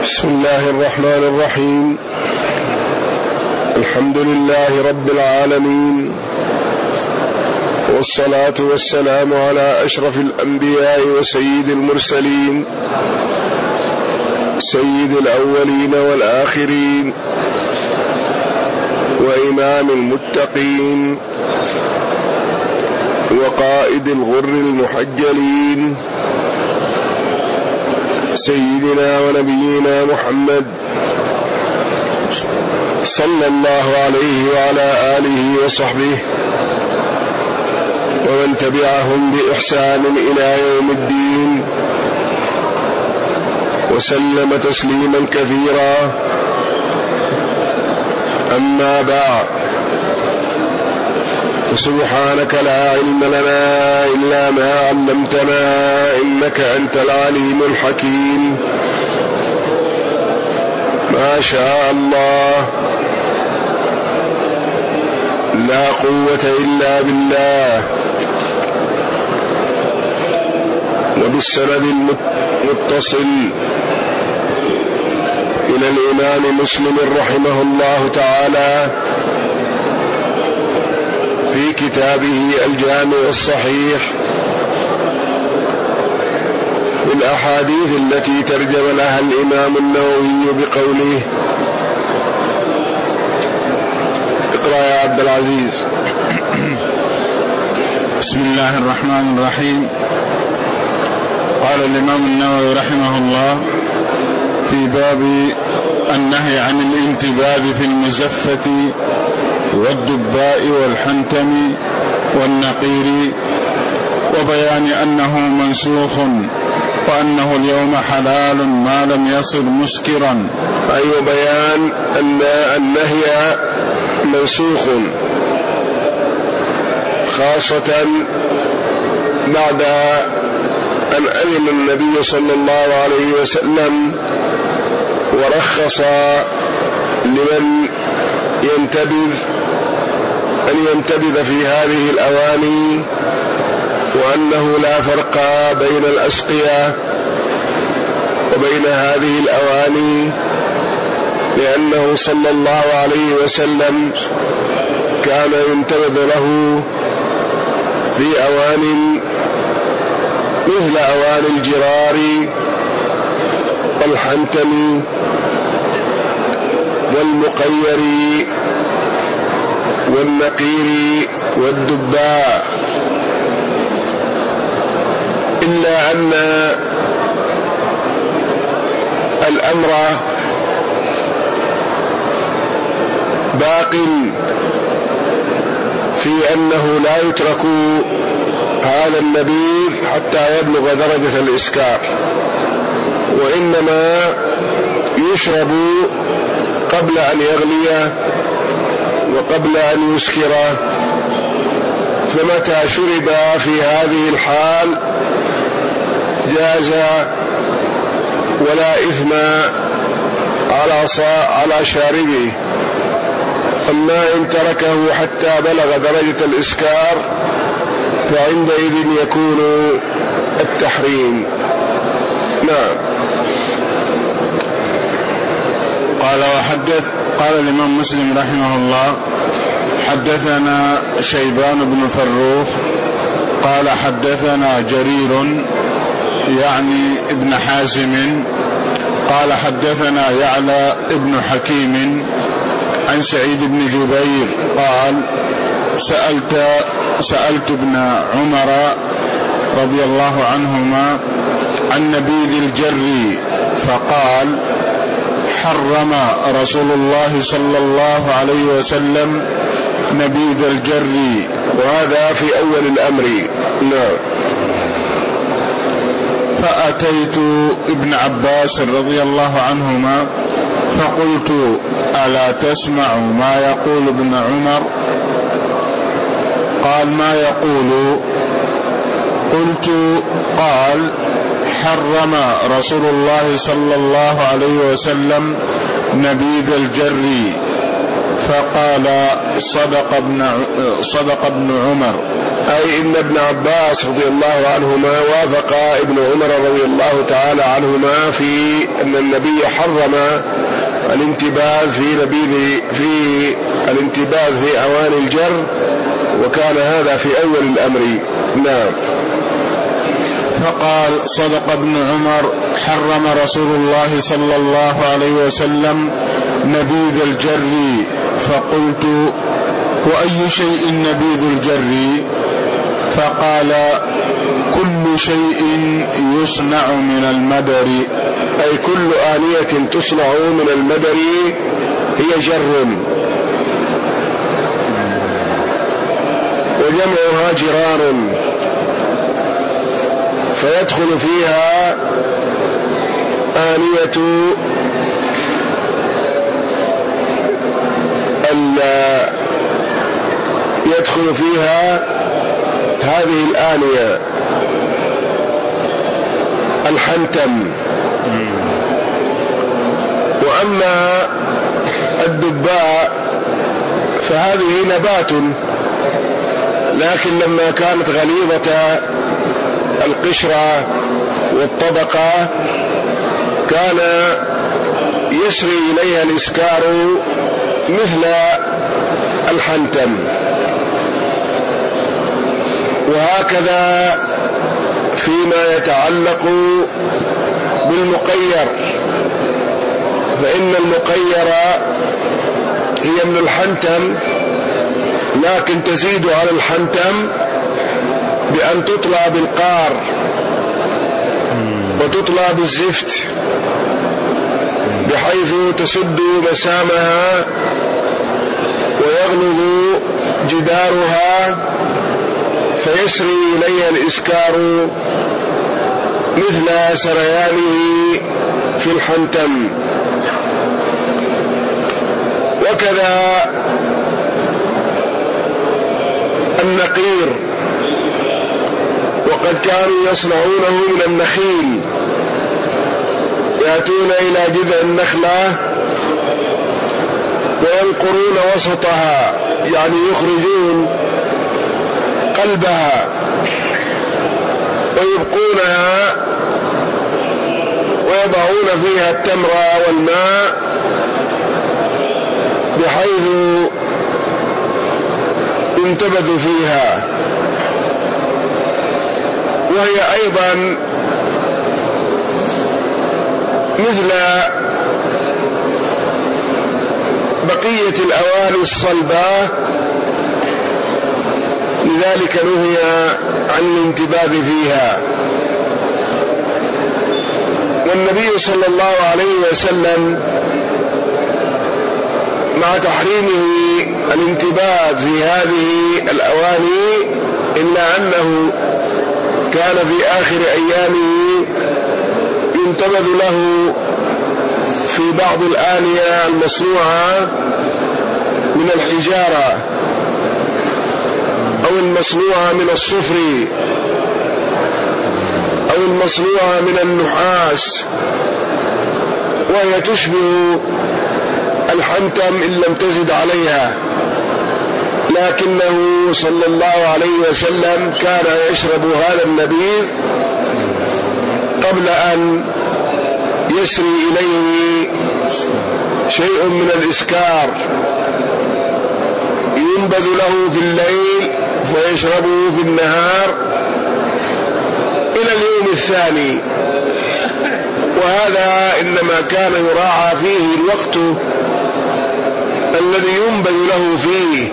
بسم الله الرحمن الرحيم. الحمد لله رب العالمين، والصلاة والسلام على أشرف الأنبياء وسيد المرسلين، سيد الأولين والآخرين، وإمام المتقين، وقائد الغر المحجلين، سيدنا ونبينا محمد صلى الله عليه وعلى آله وصحبه ومن تبعهم بإحسان إلى يوم الدين، وسلم تسليما كثيرا. أما بعد، سبحانك لا علم لنا إلا ما علمتنا، إنك أنت العليم الحكيم. ما شاء الله، لا قوة إلا بالله. وبالسند المتصل إلى الإمام مسلم رحمه الله تعالى في كتابه الجامع الصحيح بالأحاديث التي ترجم لها الإمام النووي بقوله. اقرأ يا عبد العزيز. بسم الله الرحمن الرحيم. قال الإمام النووي رحمه الله في باب النهي عن الانتباه في المزفة والدباء والحنتم والنقير، وبيان أنه منسوخ، وأنه اليوم حلال ما لم يصل مسكرا. أي بيان أن النهي منسوخ، خاصة بعد أن أذن النبي صلى الله عليه وسلم ورخص لمن ينتبذ في هذه الأواني، وأنه لا فرق بين الأسقية وبين هذه الأواني، لأنه صلى الله عليه وسلم كان ينتبذ له في أوان مثل أواني الجرار والحنتم والمقير والنقير والدباء، إلا أن الأمر باق في أنه لا يترك هذا النبيذ حتى يبلغ درجة الإسكار، وإنما يشرب قبل أن يغلي وقبل أن يسكر. فمتى شرب في هذه الحال جاز ولا إثم على شاربه. أما إن تركه حتى بلغ درجة الإسكار فعندئذ يكون التحريم. نعم. قال الإمام مسلم رحمه الله: حدثنا شيبان بن فروخ قال حدثنا جرير يعني ابن حازم قال حدثنا يعلى ابن حكيم عن سعيد بن جبير قال: سألت ابن عمر رضي الله عنهما عن نبيذ الجر، فقال: حرم رسول الله صلى الله عليه وسلم نبيذ الجر. وهذا في أول الأمر. نعم. فأتيت ابن عباس رضي الله عنهما فقلت: ألا تسمع ما يقول ابن عمر؟ قال: ما يقول؟ قلت: قال: حرم رسول الله صلى الله عليه وسلم نبيذ الجر. فقال صدق ابن عمر، أي إن ابن عباس رضي الله عنهما وافق ابن عمر رضي الله تعالى عنهما في أن النبي حرم الانتباذ في الانتباذ في أواني الجر، وكان هذا في أول الأمر. نعم. فقال صدق ابن عمر حرم رسول الله صلى الله عليه وسلم نبيذ الجر. فقلت وأي شيء نبيذ الجر؟ فقال كل شيء يصنع من المدر، أي كل آنية تصنع من المدر هي جر، وجمعها جرار، فيدخل فيها آنية يدخل فيها هذه الآنية الحنتم. وأما الدباء فهذه نبات، لكن لما كانت غليظة القشرة والطبقة كان يسري إليها الإسكار مثل الحنتم. وهكذا فيما يتعلق بالمقير، فإن المقير هي من الحنتم، لكن تزيد على الحنتم بأن تطلى بالقار وتطلى بالزفت، بحيث تسد مسامها ويغلظ جدارها فيسري إليها الإسكار مثل سريانه في الحنتم. وكذا النقير، وقد كانوا يصنعونه من النخيل، يأتون إلى جذع النخلة وينقرون وسطها، يعني يخرجون قلبها ويبقونها ويضعون فيها التمر والماء بحيث ينتبذ فيها. وهي أيضا مثل بقية الأواني الصلبة، لذلك نهي عن الانتباذ فيها. والنبي صلى الله عليه وسلم مع تحريمه الانتباذ في هذه الأواني، إلا أنه كان في آخر أيامه ينتبذ له في بعض الآنية المصنوعة من الحجارة أو المصنوعة من الصفر أو المصنوعة من النحاس، وهي تشبه الحنتم إن لم تزد عليها، لكنه صلى الله عليه وسلم كان يشرب هذا النبيذ قبل أن يسري إليه شيء من الإسكار، ينبذ له في الليل فيشربه في النهار إلى اليوم الثاني. وهذا إنما كان يراعى فيه الوقت الذي ينبذ له فيه،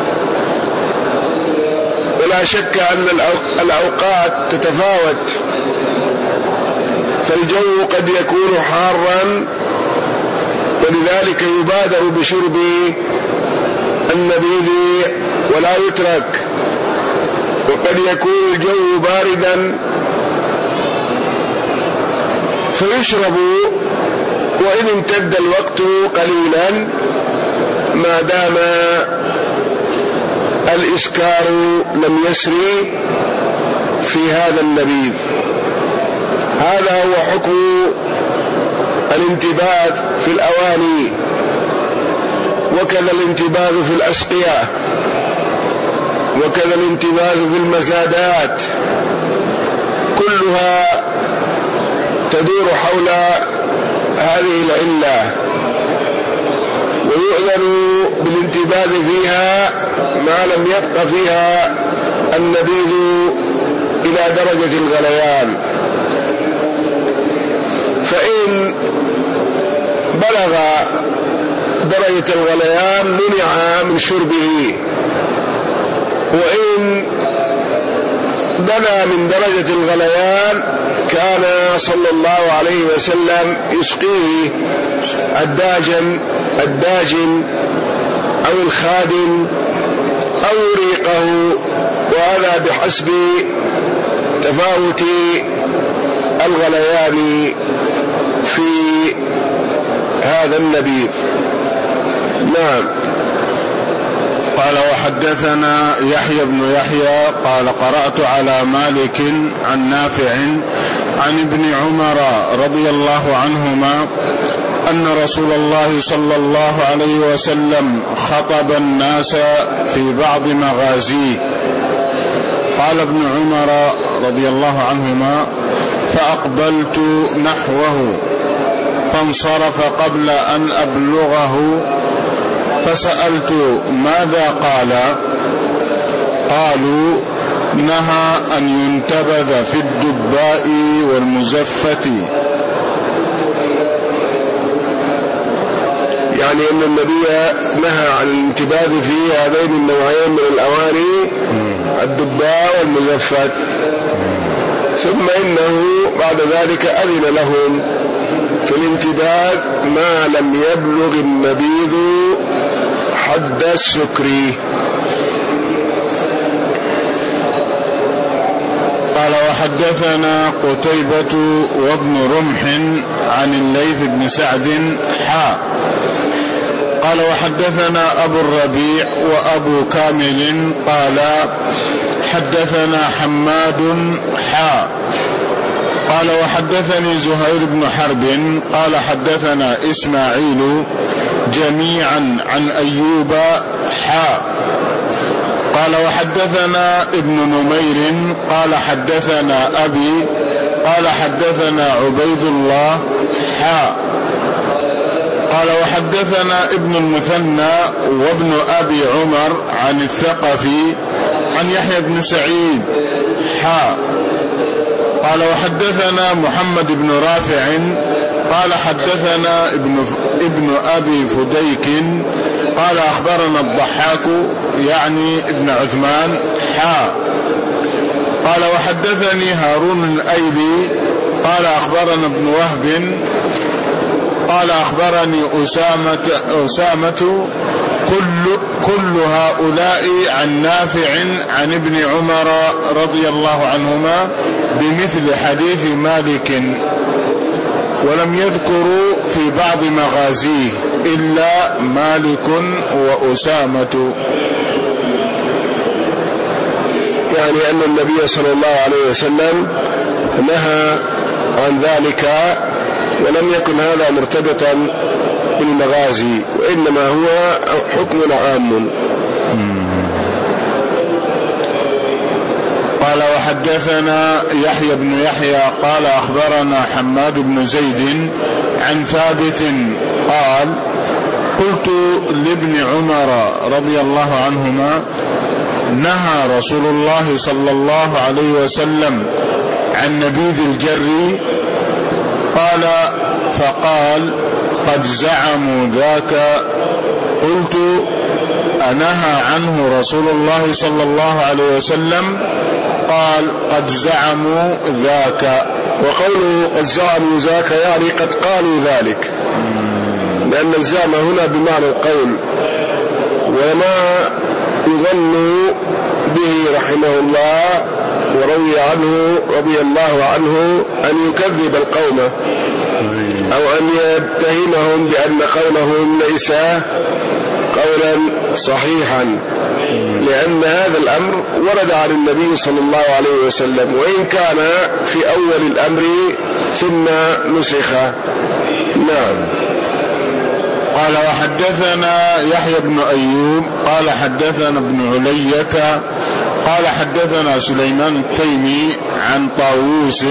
ولا شك أن الأوقات تتفاوت، فالجو قد يكون حارا ولذلك يبادر بشرب النبيذ ولا يترك، وقد يكون الجو باردا فيشرب وإن امتد الوقت قليلا ما دام الإسكار لم يسري في هذا النبيذ. هذا هو حكم الانتباذ في الأواني. وكذا الانتباذ في الأسقية، وكذا الانتباذ في المزادات، كلها تدور حول هذه العلة، ويؤذن بالانتباذ فيها ما لم يبق فيها النبيذ إلى درجة الغليان. فإن بلغ درجة الغليان منع من شربه، وإن دنا من درجة الغليان كان صلى الله عليه وسلم يسقيه الداجن أو الخادم أو ريقه، وهذا بحسب تفاوت الغليان في هذا النبيذ. نعم. قال وحدثنا يحيى بن يحيى قال قرأت على مالك عن نافع عن ابن عمر رضي الله عنهما أن رسول الله صلى الله عليه وسلم خطب الناس في بعض مغازيه. قال ابن عمر رضي الله عنهما فأقبلت نحوه فانصرف قبل أن أبلغه فسألت ماذا قال؟ قالوا نهى أن ينتبذ في الدباء والمزفة، يعني أن النبي نهى عن الانتباذ في هذين النوعين من الأواني، الدباء والمزفة، ثم إنه بعد ذلك أذن لهم في الانتباذ ما لم يبلغ النبيذ حد السكر. قال وحدثنا قتيبة وابن رمح عن الليث بن سعد قال وحدثنا أبو الربيع وأبو كامل قال حدثنا حماد قال وحدثني زهير بن حرب قال حدثنا إسماعيل جميعا عن أيوب قال وحدثنا ابن نمير قال حدثنا أبي قال حدثنا عبيد الله قال وحدثنا ابن المثنى وابن أبي عمر عن الثقفي عن يحيى بن سعيد قال وحدثنا محمد بن رافع قال حدثنا ابن أبي فديك قال أخبرنا الضحاك يعني ابن عثمان قال وحدثني هارون الأيلي قال أخبرنا ابن وهب قال أخبرني أسامة كل هؤلاء عن نافع عن ابن عمر رضي الله عنهما بمثل حديث مالك، ولم يذكروا في بعض مغازيه إلا مالك وأسامة. يعني أن النبي صلى الله عليه وسلم نهى عن ذلك، ولم يكن هذا مرتبطا بالمغازي، وإنما هو حكم عام. قال وحدثنا يحيى بن يحيى قال أخبرنا حماد بن زيد عن ثابت قال قلت لابن عمر رضي الله عنهما نهى رسول الله صلى الله عليه وسلم عن نبيذ الجر، قال فقال قد زعموا ذاك. قلت أنهى عنه رسول الله صلى الله عليه وسلم؟ قال قد زعموا ذاك. وقوله قد زعموا ذاك يعني قد قالوا ذلك، لأن الزعم هنا بمعنى القول، وما يظن به رحمه الله وروي عنه رضي الله عنه أن يكذب القوم أو أن يتهمهم بأن قولهم ليس قولا صحيحا، لأن هذا الأمر ورد عن النبي صلى الله عليه وسلم، وإن كان في أول الأمر ثم نسخ. نعم. قال وحدثنا يحيى بن أيوب قال حدثنا ابن علية قال حدثنا سليمان التيمي عن طاووس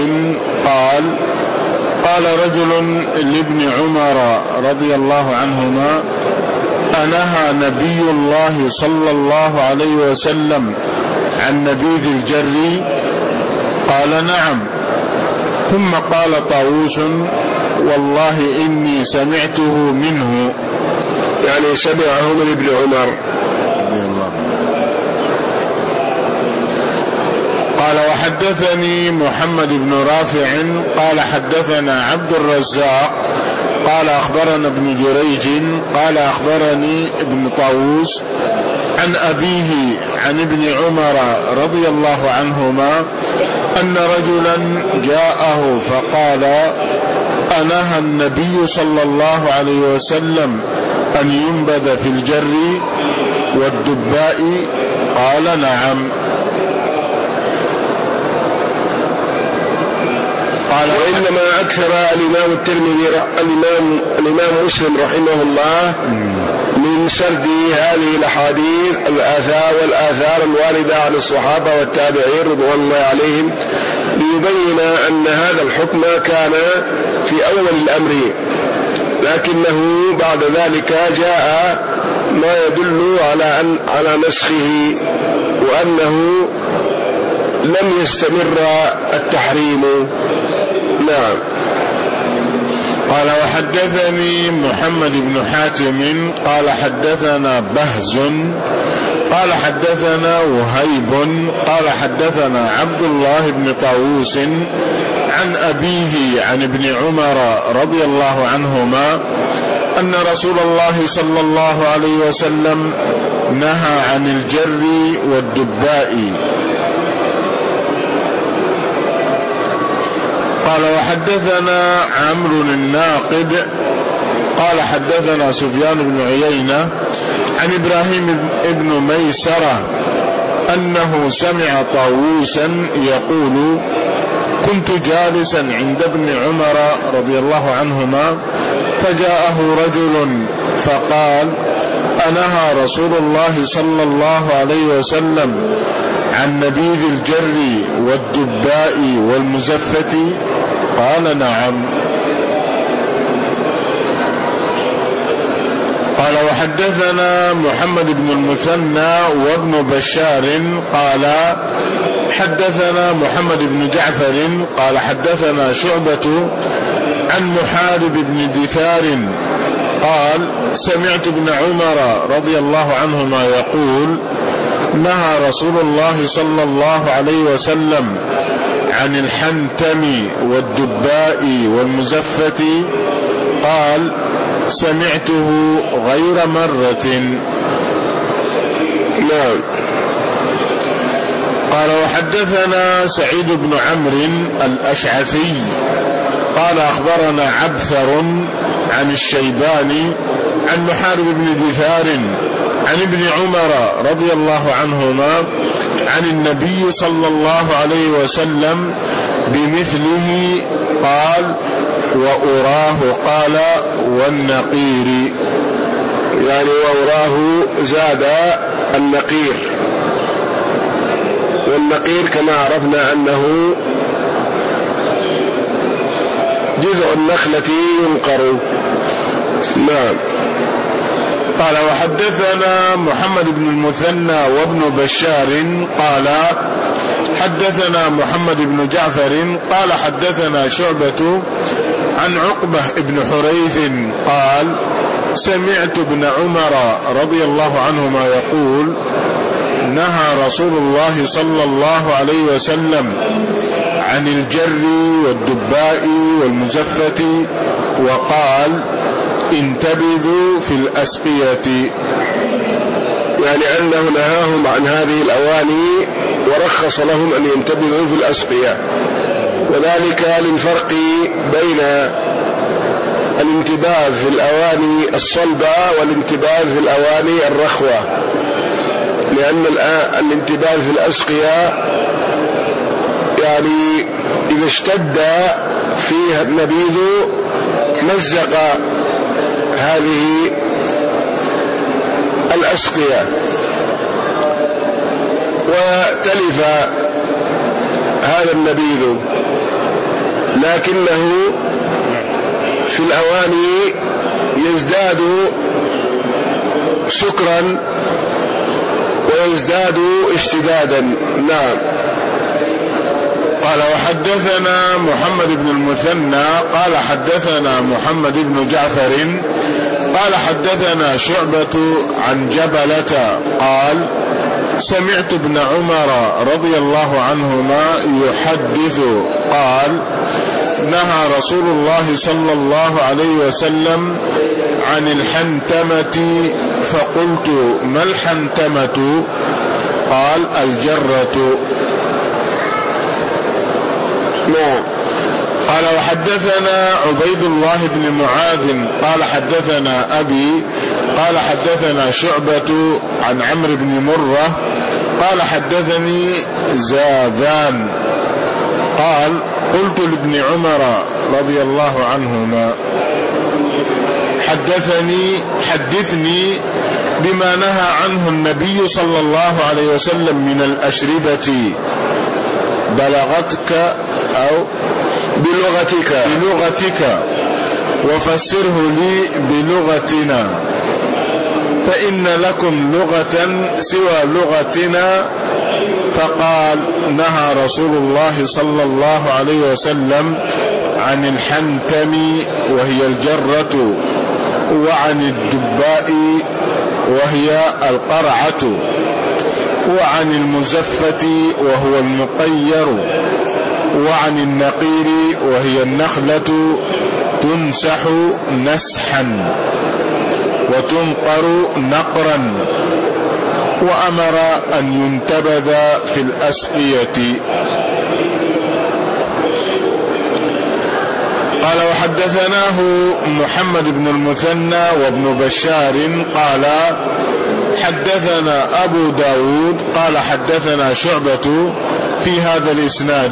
قال رجل لابن عمر رضي الله عنهما: أنهى نبي الله صلى الله عليه وسلم عن نبيذ الجر؟ قال: نعم. ثم قال طاووس: والله إني سمعته منه، يعني سمعه من ابن عمر. قال وحدثني محمد بن رافع قال حدثنا عبد الرزاق قال أخبرنا ابن جريج قال أخبرني ابن طاووس عن أبيه عن ابن عمر رضي الله عنهما أن رجلا جاءه فقال: أنهى النبي صلى الله عليه وسلم أن ينبذ في الجر والدباء؟ قال: نعم. قال: وإنما أكثر الإمام الترمذي الإمام مسلم رحمه الله من سرد هذه الأحاديث والآثار الواردة عن الصحابة والتابعين رضوان الله عليهم ليبين أن هذا الحكم كان في أول الأمر، لكنه بعد ذلك جاء ما يدل على نسخه وأنه لم يستمر التحريم. نعم. قال وحدثني محمد بن حاتم قال حدثنا بهز قال حدثنا وهيب قال حدثنا عبد الله بن طاووس عن أبيه عن ابن عمر رضي الله عنهما أن رسول الله صلى الله عليه وسلم نهى عن الجر والدباء. قال وحدثنا عمرو الناقد قال حدثنا سفيان بن عيينة عن إبراهيم بن ميسرة أنه سمع طاووسا يقول: كنت جالسا عند ابن عمر رضي الله عنهما فجاءه رجل فقال: أنهى رسول الله صلى الله عليه وسلم عن نبيذ الجر والدباء والمزفة؟ قال: نعم. قال وحدثنا محمد بن المثنى وابن بشار قال حدثنا محمد بن جعفر قال حدثنا شعبة عن محارب بن دثار قال: سمعت ابن عمر رضي الله عنهما يقول: نهى رسول الله صلى الله عليه وسلم عن الحنتم والدباء والمزفة. قال: سمعته غير مرة. نعم. قال وحدثنا سعيد بن عمرو الأشعثي قال أخبرنا عبثر عن الشيباني عن محارب بن دثار عن ابن عمر رضي الله عنهما عن النبي صلى الله عليه وسلم بمثله قال: وأراه قال: والنقير، يعني وأراه زاد النقير، والنقير كما عرفنا أنه جذع النخلة ينقر. نعم. قال وحدثنا محمد بن المثنى وابن بشار قال حدثنا محمد بن جعفر قال حدثنا شعبة عن عقبة بن حريث قال: سمعت ابن عمر رضي الله عنهما يقول: نهى رسول الله صلى الله عليه وسلم عن الجر والدباء والمزفة وقال: انتبذوا في الأسقية، يعني أنه نهاهم عن هذه الأواني ورخص لهم أن ينتبذوا في الأسقية، وذلك للفرق بين الانتباذ في الأواني الصلبة والانتباذ في الأواني الرخوة، لأن الانتباذ في الأسقية يعني إذا اشتد فيها النبيذ مزق هذه الأسقية، وتلف هذا النبيذ، لكنه في الأواني يزداد سكرا ويزداد اشتدادا. نعم. قال وحدثنا محمد بن المثنى قال حدثنا محمد بن جعفر قال حدثنا شعبة عن جبلة قال سمعت ابن عمر رضي الله عنهما يحدث قال نهى رسول الله صلى الله عليه وسلم عن الحنتمة، فقلت ما الحنتمة؟ قال الجرة. نعم. قال وحدثنا عبيد الله بن معاذ قال حدثنا أبي قال حدثنا شعبة عن عمرو بن مرة قال حدثني زاذان قال قلت لابن عمر رضي الله عنهما حدثني بما نهى عنه النبي صلى الله عليه وسلم من الأشربة، بلغتك أو بلغتك وفسره لي بلغتنا، فإن لكم لغة سوى لغتنا. فقال نهى رسول الله صلى الله عليه وسلم عن الحنتم وهي الجرة، وعن الدباء وهي القرعة، وعن المزفة وهو المقير، وعن النقير وهي النخلة تنسح نسحا وتنقر نقرا، وأمر أن ينتبذ في الأسقية. قال وحدثناه محمد بن المثنى وابن بشار قال حدثنا أبو داود قال حدثنا شعبة في هذا الإسناد.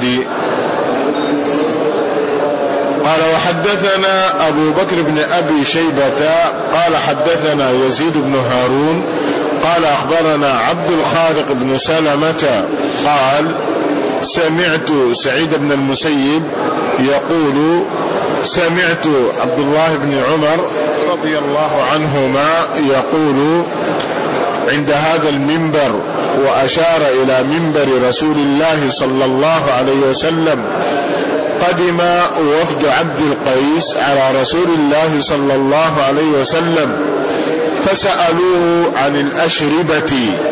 قال وحدثنا أبو بكر بن أبي شيبة قال حدثنا يزيد بن هارون قال أخبرنا عبد الخالق بن سلمة قال سمعت سعيد بن المسيب يقول سمعت عبد الله بن عمر رضي الله عنهما يقول عند هذا المنبر، وأشار إلى منبر رسول الله صلى الله عليه وسلم: قدم وفد عبد القيس على رسول الله صلى الله عليه وسلم فسألوه عن الأشربة،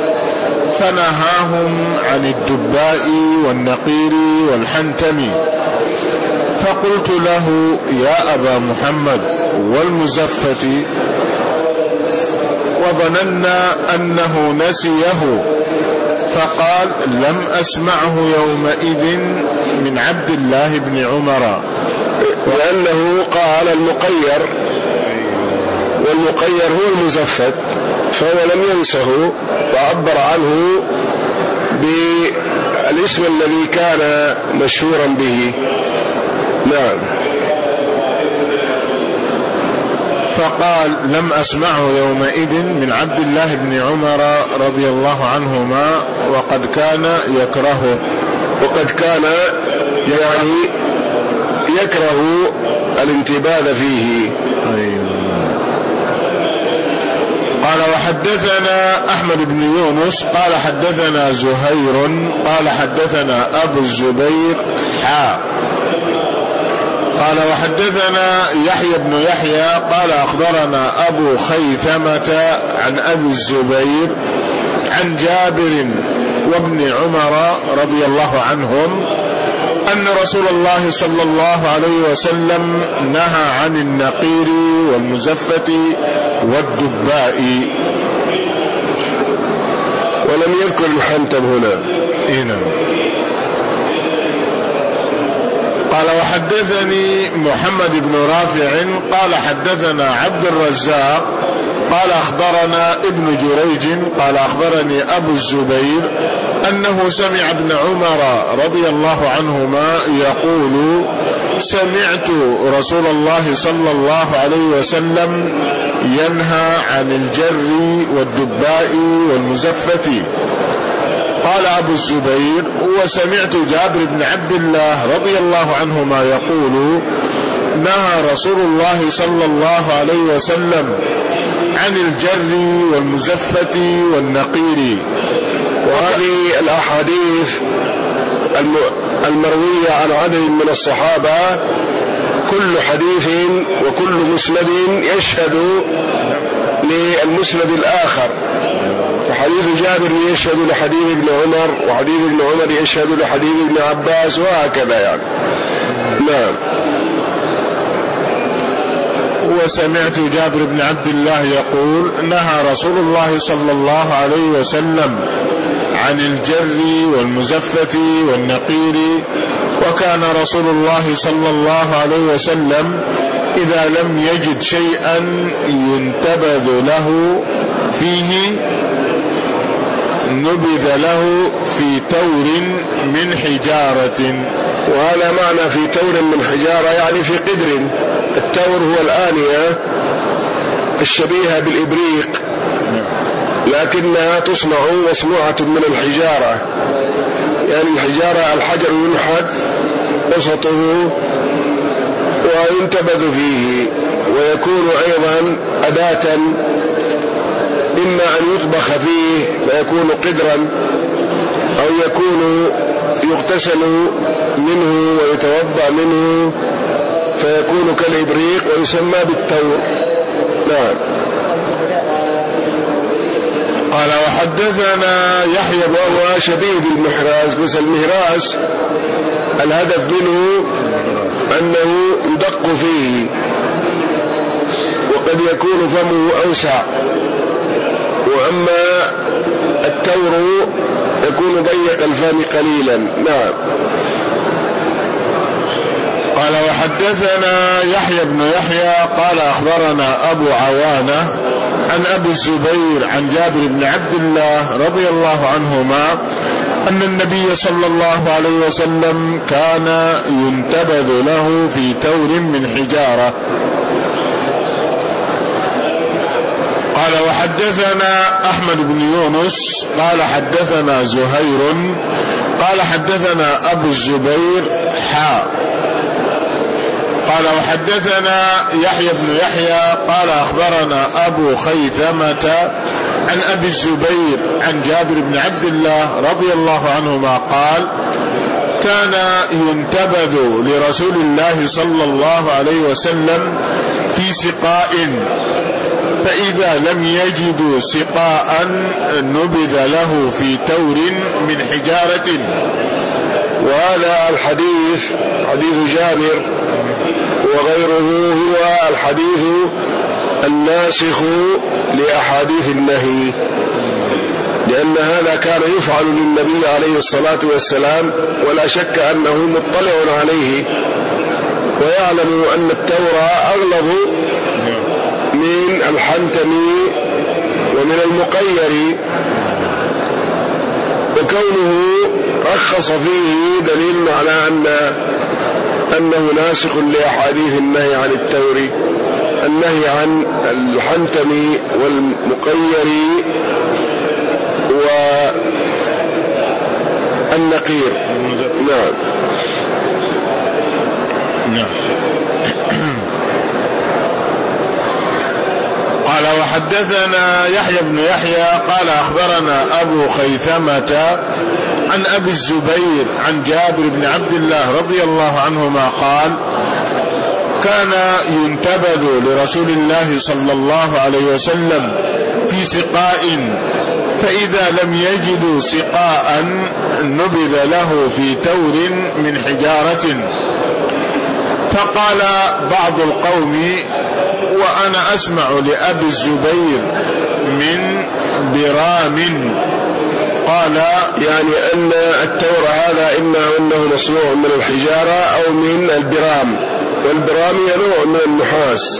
فنهاهم عن الدباء والنقير والحنتم. فقلت له: يا أبا محمد والمزفة، وظننا أنه نسيه. فقال: لم أسمعه يومئذ من عبد الله بن عمر، لأنه قال المقير، والمقير هو المزفت، فهو لم ينسه وعبر عنه بالاسم الذي كان مشهورا به. نعم. فقال: لم أسمعه يومئذ من عبد الله بن عمر رضي الله عنهما، وقد كان يكرهه، وقد كان يعني يكره الانتباذ فيه. قال: وحدثنا أحمد بن يونس قال حدثنا زهير قال حدثنا أبو الزبير قال: وحدثنا يحيى بن يحيى قال أخبرنا أبو خيثمة عن أبي الزبير عن جابر وابن عمر رضي الله عنهم أن رسول الله صلى الله عليه وسلم نهى عن النقير والمزفة والدباء، ولم يذكر الحنتم هنا. قال: وحدثني محمد بن رافع قال حدثنا عبد الرزاق قال أخبرنا ابن جريج قال أخبرني أبو أنه سمع ابن عمر رضي الله عنهما يقول: سمعت رسول الله صلى الله عليه وسلم ينهى عن الجر والدباء والمزفة. قال أبو الزبير: وسمعت جابر بن عبد الله رضي الله عنهما يقول: نهى رسول الله صلى الله عليه وسلم عن الجر والمزفة والنقير. وهذه الأحاديث المروية عن عدد من الصحابة كل حديث وكل مسند يشهد للمسند الآخر، فحديث جابر يشهد لحديث ابن عمر، وحديث ابن عمر يشهد لحديث ابن عباس، وهكذا يعني. نعم. وسمعت جابر بن عبد الله يقول: نهى رسول الله صلى الله عليه وسلم عن الجر والمزفة والنقير، وكان رسول الله صلى الله عليه وسلم إذا لم يجد شيئا ينتبذ له فيه نبذ له في تور من حجارة. وهذا معنى في تور من حجارة، يعني في قدر. التور هو الآنية الشبيهة بالإبريق، لكنها تصنع مصنوعة من الحجارة، يعني الحجارة الحجر ينحت وسطه وينتبذ فيه، ويكون أيضا أداة إما أن يطبخ فيه فيكون قدرا، أو يكون يغتسل منه ويتوضأ منه فيكون كالإبريق ويسمى بالتور. نعم. قال: وحدثنا يحيى وهو شبيه بالمحراز، بس المهراز الهدف منه أنه يدق فيه، وقد يكون فمه أوسع، وأما التور يكون ضيق الفم قليلا. نعم. قال: وحدثنا يحيى بن يحيى قال أخبرنا أبو عوانة عن أبي الزبير عن جابر بن عبد الله رضي الله عنهما أن النبي صلى الله عليه وسلم كان ينتبذ له في تور من حجارة. قال: وحدثنا أحمد بن يونس قال حدثنا زهير قال حدثنا أبو الزبير قال: وحدثنا يحيى بن يحيى قال أخبرنا أبو خيثمة عن أبي الزبير عن جابر بن عبد الله رضي الله عنهما قال: كان ينتبذ لرسول الله صلى الله عليه وسلم في سقاء، فإذا لم يجدوا سقاء نبذ له في تور من حجارة. وهذا الحديث حديث جابر وغيره هو الحديث الناسخ لأحاديث النهي، لأن هذا كان يفعل للنبي عليه الصلاة والسلام، ولا شك أنه مطلع عليه ويعلم أن التور أغلظ من الحنتم ومن المقير، وكونه رخص فيه دليل على أنه ناسخ لأحاديث النهي عن التور، النهي عن الحنتم والمقير والنقير. نعم. قال: وحدثنا يحيى بن يحيى قال أخبرنا أبو خيثمة عن أبي الزبير عن جابر بن عبد الله رضي الله عنهما قال: كان ينتبذ لرسول الله صلى الله عليه وسلم في سقاء، فإذا لم يجدوا سقاء نبذ له في تور من حجارة. فقال بعض القوم: وأنا أسمع لأبي الزبير من برام. قال: يعني أن التور هذا إما أنه مصنوع من الحجارة أو من البرام، والبرام نوع من النحاس.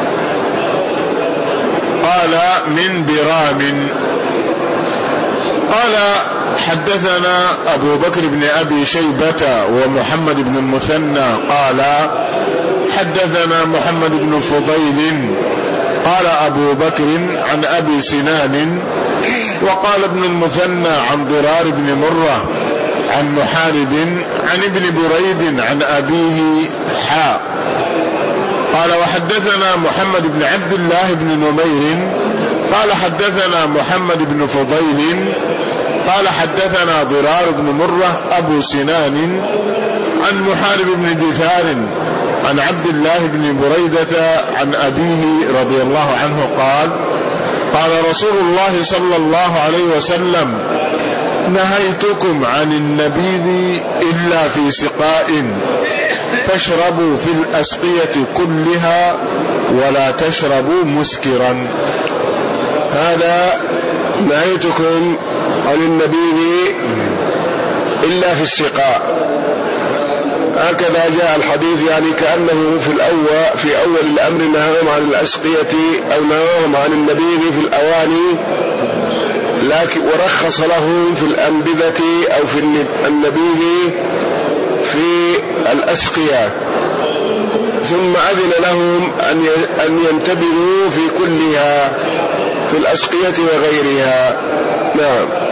قال: من برام. قال حدثنا أبو بكر بن أبي شيبة ومحمد بن المثنى قال حدثنا محمد بن فضيل قال أبو بكر عن أبي سنان وقال ابن المثنى عن ضرار بن مرة عن محارب عن ابن بريد عن أبيه حاء. قال وحدثنا محمد بن عبد الله بن نمير قال حدثنا محمد بن فضيل قال حدثنا ضرار بن مرة أبو سنان عن محارب بن دثار عن عبد الله بن بريدة عن أبيه رضي الله عنه قال قال رسول الله صلى الله عليه وسلم نهيتكم عن النبيذ إلا في سقاء فاشربوا في الأسقية كلها ولا تشربوا مسكرا. هذا نهيتكم عن النبيذ إلا في السقاء، هكذا جاء الحديث، يعني كأنه في أول الأمر نهاهم عن الأسقية أو نهاهم عن النبيذ في الأواني، لكن ورخص لهم في الأنبذة أو في النبيذ في الأسقية، ثم أذن لهم أن ينتبذوا في كلها في الأسقية وغيرها. نعم.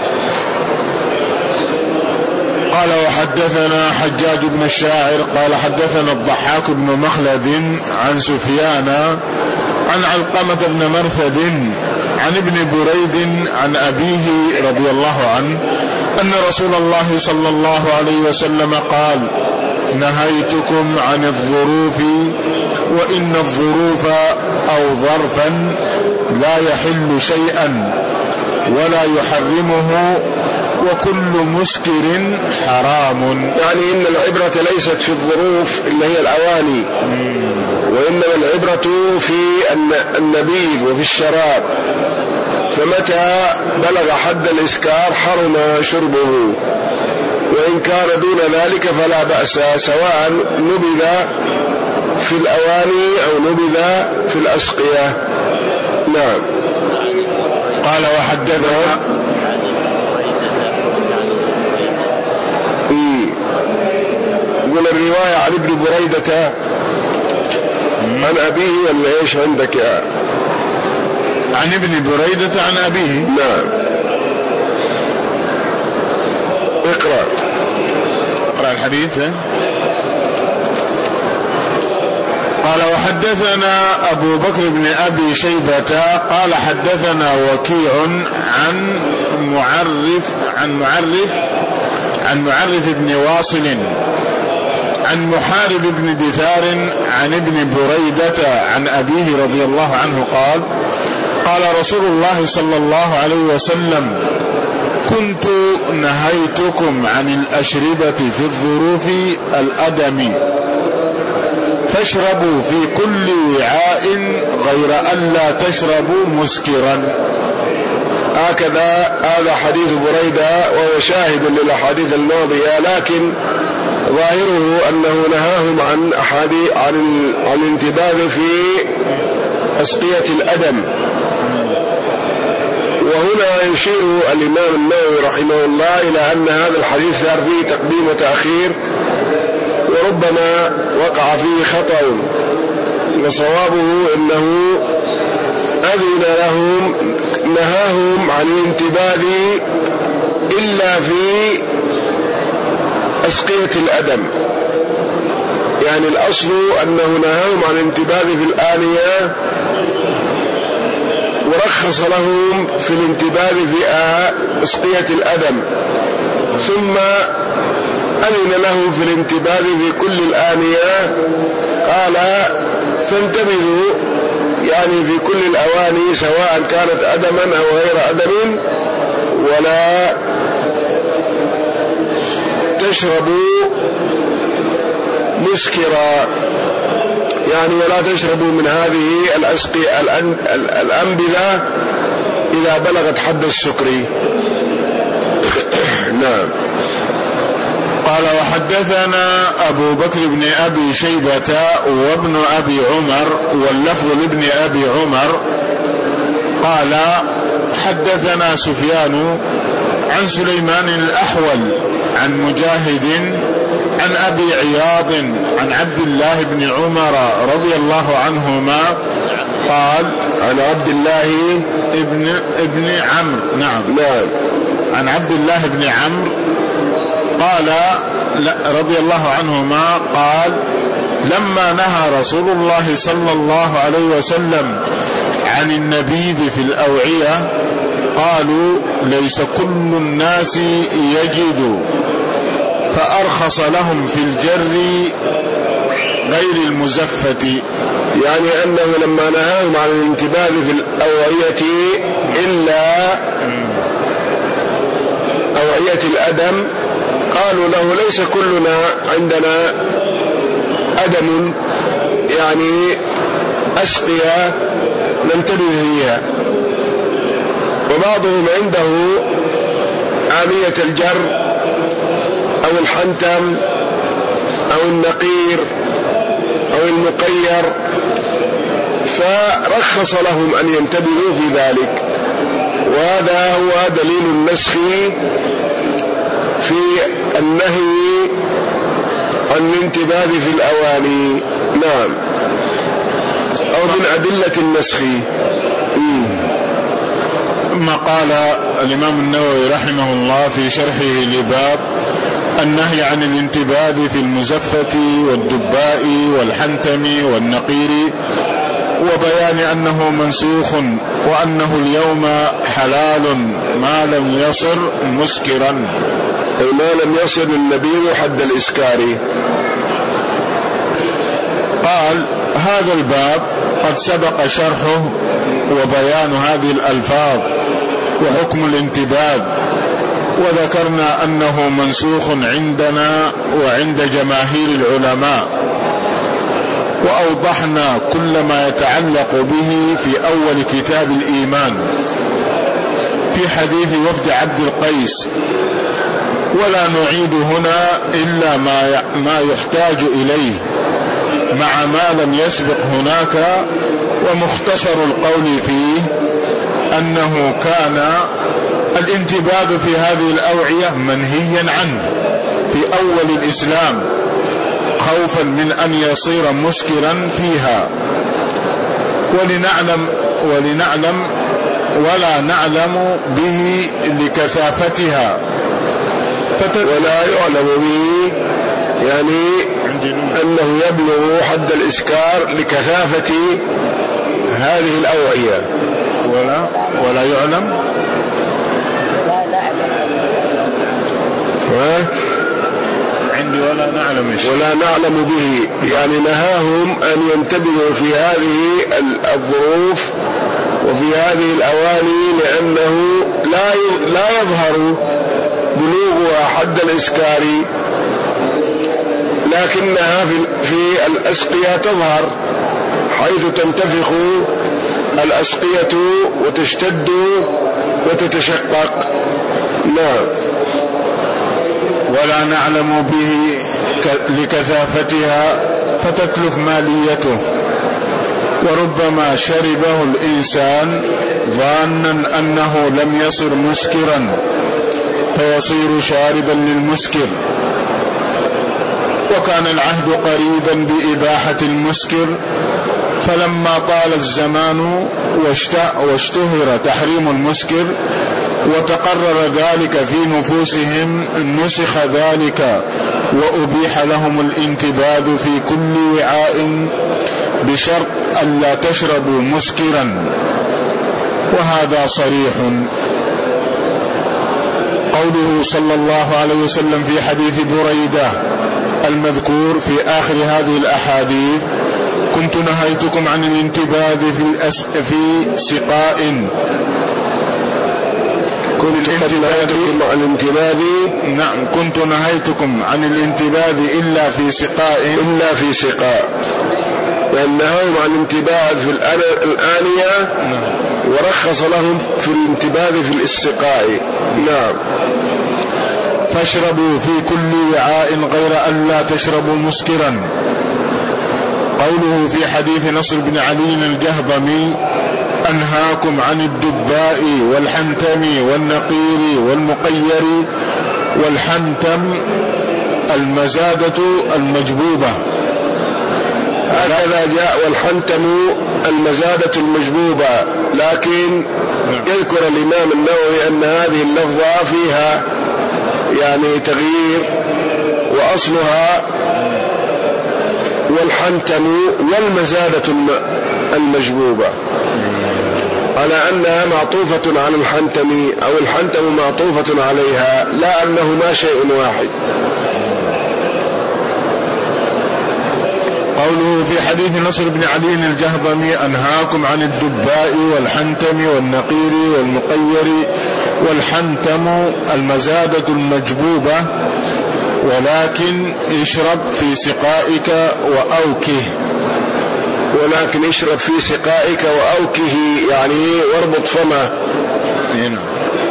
قال وحدثنا حجاج بن الشاعر قال حدثنا الضحاك بن مخلد عن سفيان عن علقمة بن مرثد عن ابن بريد عن أبيه رضي الله عنه أن رسول الله صلى الله عليه وسلم قال نهيتكم عن الظروف وإن الظروف أو ظرفا لا يحل شيئا ولا يحرمه وكل مسكر حرام. يعني إن العبرة ليست في الظروف اللي هي الأواني، وإنما العبرة في النبيذ وفي الشراب، فمتى بلغ حد الإسكار حرم شربه، وإن كان دون ذلك فلا بأس، سواء نبذ في الأواني أو نبذ في الأسقية. نعم. قال وحدثنا يقول الرواية عن ابن بريدة عن أبيه ولا إيش عندك يا؟ عن ابن بريدة عن أبيه. نعم. اقرأ الحديث. قال وحدثنا أبو بكر بن أبي شيبة قال حدثنا وكيع عن معرف بن واصل عن محارب بن دثار عن ابن بريدة عن أبيه رضي الله عنه قال قال رسول الله صلى الله عليه وسلم كنت نهيتكم عن الأشربة في الظروف الأدم فاشربوا في كل وعاء غير أن لا تشربوا مسكرا. هكذا هذا حديث بريدة وهو شاهد للأحاديث الماضية، لكن ظاهره أنه نهاهم عن الانتباه في أسقية الأدم. وهنا يشير الإمام النووي رحمه الله إلى أن هذا الحديث صار فيه تقديم وتأخير، وربما وقع فيه خطأ، وصوابه أنه أذن لهم نهاهم عن الانتباه إلا في أسقية الأدم، يعني الأصل أنه نهاهم عن الانتباه في الآنية، ورخص لهم في الانتباه في أسقية الأدم، ثم أذن لهم في الانتباه في كل الآنية. قال فانتبذوا يعني في كل الأواني سواء كانت أدما أو غير أدم، ولا تشربوا مسكرا، يعني ولا تشربوا من هذه الأنبذة إذا بلغت حد السكر. نعم. قال وحدثنا أبو بكر بن أبي شيبة وابن أبي عمر واللفظ لابن أبي عمر قال حدثنا سفيان عن سليمان الأحول عن مجاهد عن أبي عياض عن عبد الله بن عمر رضي الله عنهما قال عن عبد الله ابن عمرو. نعم عن عبد الله بن عمرو قال رضي الله عنهما قال لما نهى رسول الله صلى الله عليه وسلم عن النبيذ في الأوعية قالوا ليس كل الناس يجد، فأرخص لهم في الجر غير المزفة. يعني أنه لما نهاهم عن الانتباذ في الأوعية إلا أوعية الأدم قالوا له ليس كلنا عندنا أدم، يعني أسقية ننتبه فيها، وبعضهم عنده آنية الجر أو الحنتم أو النقير أو المقير، فرخص لهم أن ينتبهوا في ذلك، وهذا هو دليل النسخ في النهي عن الانتباه في الأواني. نعم، أو من أدلة النسخ. ما قال الإمام النووي رحمه الله في شرحه لباب النهي عن الانتباه في المزفة والدباء والحنتم والنقير، وبيان أنه منسوخ وأنه اليوم حلال ما لم يصر مسكرا، أي ما لم يصل النبيذ حد الإسكار. قال هذا الباب قد سبق شرحه وبيان هذه الألفاظ وحكم الانتباه، وذكرنا أنه منسوخ عندنا وعند جماهير العلماء، وأوضحنا كل ما يتعلق به في أول كتاب الإيمان في حديث وفد عبد القيس، ولا نعيد هنا إلا ما يحتاج إليه مع ما لم يسبق هناك. ومختصر القول فيه أنه كان الانتباه في هذه الأوعية منهيا عنه في أول الإسلام خوفا من أن يصير مسكرا فيها، ولا نعلم به لكثافتها، ولا يعلم به يعني أنه يبلغ حد الإسكار لكثافة هذه الأوعية. ولا يعلم عندي ولا نعلم به، يعني نهاهم أن ينتبهوا في هذه الظروف وفي هذه الأواني، لأنه لا يظهر بلوغها حد الإسكار، لكنها في الأسقية تظهر، حيث تنتفخ الأسقية وتشتد وتتشقق. نعم. ولا نعلم به لكثافتها فتتلف ماليته، وربما شربه الإنسان ظانا أنه لم يصر مسكرا فيصير شاربا للمسكر، وكان العهد قريبا بإباحة المسكر، فلما طال الزمان واشتهر تحريم المسكر وتقرر ذلك في نفوسهم نسخ ذلك وأبيح لهم الانتباذ في كل وعاء بشرط ألا تشربوا مسكرا، وهذا صريح. قوله صلى الله عليه وسلم في حديث بريدة المذكور في آخر هذه الأحاديث: كنت نهيتكم عن الانتباذ في سقاء. نعم، كنت نهيتكم عن الانتباذ إلا في سقاء، لأنهم عن الانتباذ في الآنية ورخص لهم في الانتباذ في السقاء. نعم. فاشربوا في كل وعاء غير أن لا تشربوا مسكرا. قوله في حديث نصر بن علي الجهضمي أنهاكم عن الدباء والحنتم والنقير والمقير. والحنتم المزادة المجبوبة. هكذا جاء والحنتم المزادة المجبوبة، لكن يذكر الإمام النووي أن هذه اللفظة فيها يعني تغيير، وأصلها والحنتم والمزادة المجبوبة، على أنها معطوفة على الحنتم أو الحنتم معطوفة عليها، لا أنهما شيء واحد. قوله في حديث نصر بن علي الجهضمي: أنهاكم عن الدباء والحنتم والنقير والمقير. والحنتم المزادة المجبوبة، ولكن اشرب في سقائك وأوكه. ولكن اشرب في سقائك وأوكه يعني واربط فمه هنا.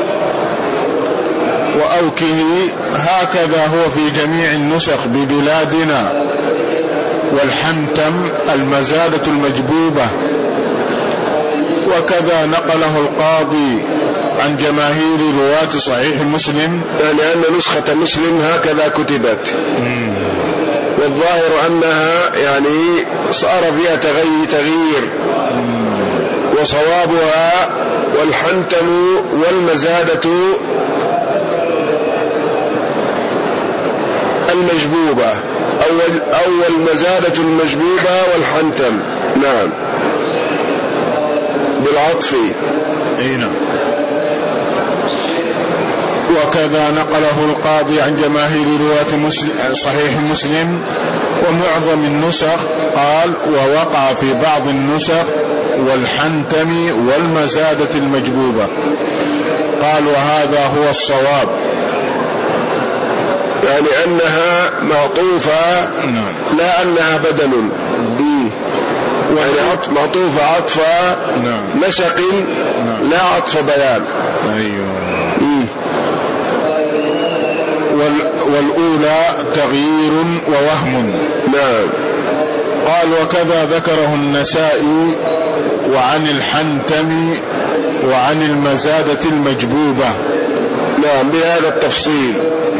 وأوكه هكذا هو في جميع النسخ ببلادنا. والحنتم المزادة المجبوبة، وكذا نقله القاضي عن جماهير رواة صحيح مسلم، لأن نسخة مسلم هكذا كتبت، والظاهر أنها يعني صار فيها تغيير، وصوابها والحنتم والمزادة المجبوبة أو المزادة المجبوبة والحنتم، نعم، بالعطف. نعم. وكذا نقله القاضي عن جماهير رواة صحيح مسلم ومعظم النسخ، قال: ووقع في بعض النسخ والحنتم والمزادة المجبوبة. قال: وهذا هو الصواب، يعني أنها معطوفة لا أنها بدل، يعني معطوفة عطف نسق لا عطف بيان. والأولى تغيير ووهم. نعم. قال: وكذا ذكره النسائي وعن الحنتم وعن المزادة المجبوبة. نعم، بهذا التفصيل،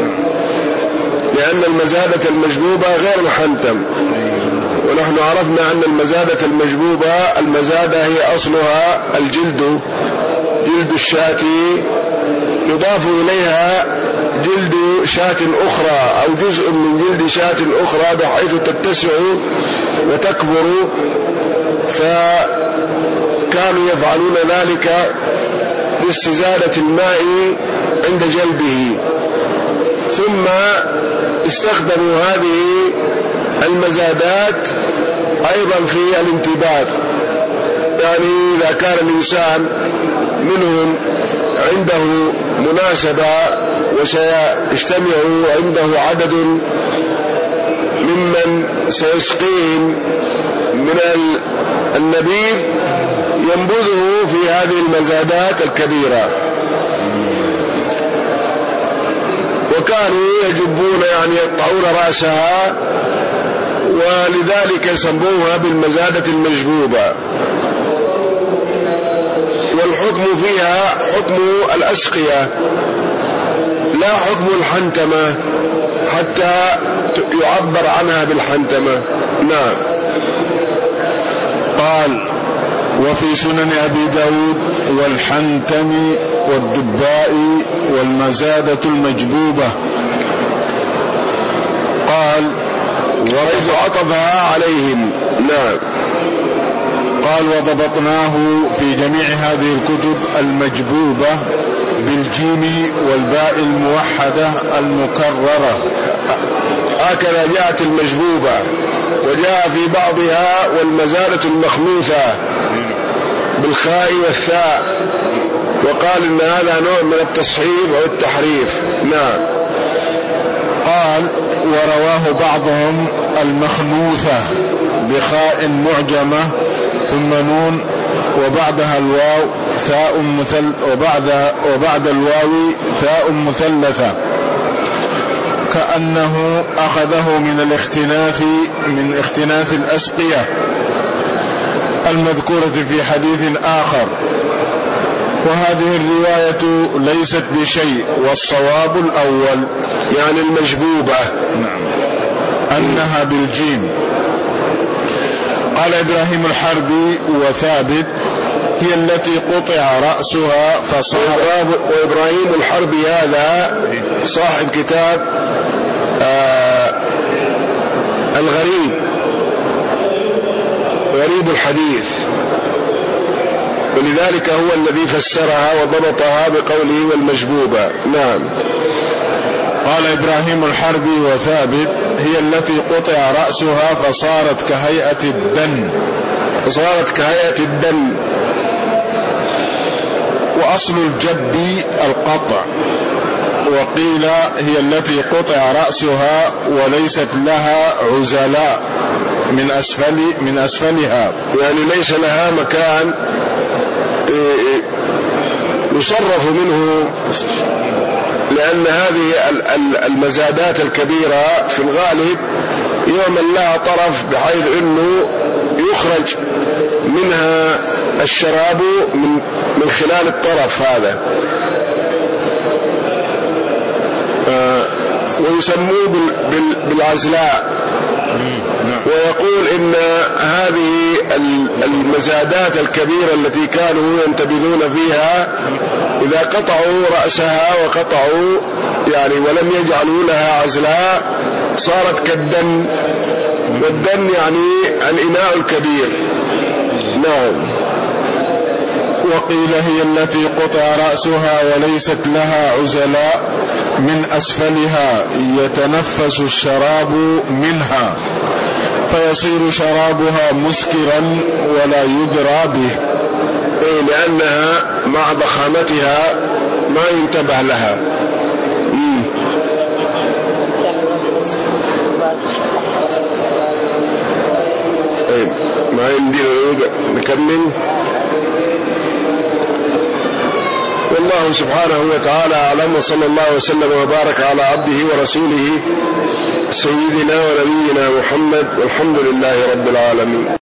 لأن المزادة المجبوبة غير الحنتم، ونحن عرفنا أن المزادة المجبوبة المزادة هي أصلها الجلد، جلد الشاة يضاف إليها جلد شاة أخرى أو جزء من جلد شاة أخرى بحيث تتسع وتكبر، فكانوا يفعلون ذلك باستزادة الماء عند جلبه، ثم استخدموا هذه المزادات أيضا في الانتباذ، يعني إذا كان الإنسان منهم عنده مناسبة وسيجتمع عنده عدد ممن سيسقيهم من النبيذ ينبذه في هذه المزادات الكبيرة، وكانوا يجبون يعني يقطعون رأسها، ولذلك سموها بالمزادة المجبوبة. والحكم فيها حكم الأسقية لا حكم الحنتمة حتى يعبر عنها بالحنتمة. نعم. قال: وفي سنن أبي داود: والحنتم والدباء والمزادة المجبوبة. قال: وإذ عطفها عليهم. نعم. قال: وضبطناه في جميع هذه الكتب المجبوبة بالجيم والباء الموحدة المكررة. هكذا جاءت المجبوبة، وجاء في بعضها والمزادة المخلوثة بالخاء والثاء، وقال إن هذا نوع من التصحيف أو التحريف. نعم. قال: ورواه بعضهم المخنوثة بخاء معجمة ثم نون وبعدها الواو ثاء وبعد الواو ثاء مثلثة، كأنه أخذه من اختناث الأسقية. المذكورة في حديث آخر، وهذه الرواية ليست بشيء، والصواب الأول يعني المجبوبة أنها بالجيم. قال إبراهيم الحربي وثابت هي التي قطع رأسها فصار. وإبراهيم الحربي هذا صاحب كتاب الغريب، غريب الحديث، ولذلك هو الذي فسرها وضبطها بقوله والمجبوبة. نعم. قال إبراهيم الحربي وثابت هي التي قطع رأسها فصارت كهيئة الدن. وأصل الجب القطع، وقيل هي التي قطع رأسها وليست لها عزلاء من أسفلها، يعني ليس لها مكان يصرف منه، لأن هذه المزادات الكبيرة في الغالب يعمل لها طرف بحيث أنه يخرج منها الشراب من خلال الطرف هذا، ويسموه بالعزلاء. ويقول إن هذه المزادات الكبيرة التي كانوا ينتبذون فيها إذا قطعوا رأسها وقطعوا يعني ولم يجعلوا لها عزلاء صارت كالدن، والدن يعني الإناء الكبير. نعم. وقيل هي التي قطع رأسها وليست لها عزلاء من أسفلها يتنفس الشراب منها فيصير شرابها مسكرا ولا يدرى به، لأنها مع ضخامتها ما ينتبه لها. ما يمدينا نكمل. والله سبحانه وتعالى أعلم، وصلى الله وسلم وبارك على عبده ورسوله سيدنا ونبينا محمد، والحمد لله رب العالمين.